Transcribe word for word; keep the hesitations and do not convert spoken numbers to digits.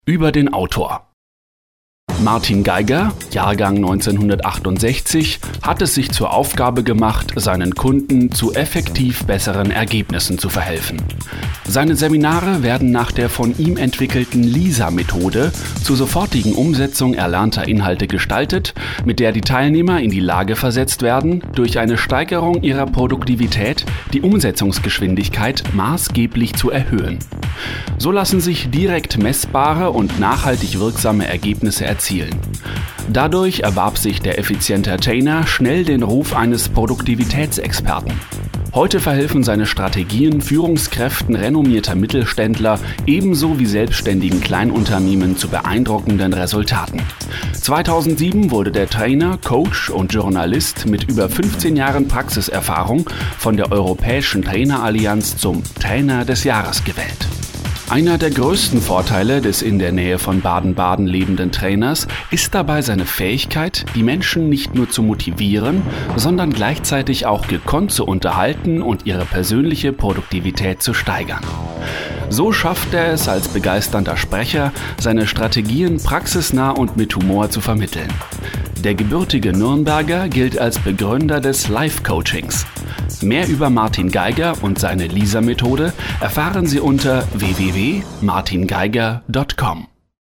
Über den Autor. Martin Geiger, Jahrgang neunzehnhundertachtundsechzig, hat es sich zur Aufgabe gemacht, seinen Kunden zu effektiv besseren Ergebnissen zu verhelfen. Seine Seminare werden nach der von ihm entwickelten Lisa-Methode zur sofortigen Umsetzung erlernter Inhalte gestaltet, mit der die Teilnehmer in die Lage versetzt werden, durch eine Steigerung ihrer Produktivität die Umsetzungsgeschwindigkeit maßgeblich zu erhöhen. So lassen sich direkt messbare und nachhaltig wirksame Ergebnisse erzielen. Dadurch erwarb sich der effiziente Trainer schnell den Ruf eines Produktivitätsexperten. Heute verhelfen seine Strategien Führungskräften renommierter Mittelständler ebenso wie selbstständigen Kleinunternehmen zu beeindruckenden Resultaten. zweitausendsieben wurde der Trainer, Coach und Journalist mit über fünfzehn Jahren Praxiserfahrung von der Europäischen Trainerallianz zum Trainer des Jahres gewählt. Einer der größten Vorteile des in der Nähe von Baden-Baden lebenden Trainers ist dabei seine Fähigkeit, die Menschen nicht nur zu motivieren, sondern gleichzeitig auch gekonnt zu unterhalten und ihre persönliche Produktivität zu steigern. So schafft er es als begeisternder Sprecher, seine Strategien praxisnah und mit Humor zu vermitteln. Der gebürtige Nürnberger gilt als Begründer des Life-Coachings. Mehr über Martin Geiger und seine Lisa-Methode erfahren Sie unter w w w punkt martin geiger punkt com.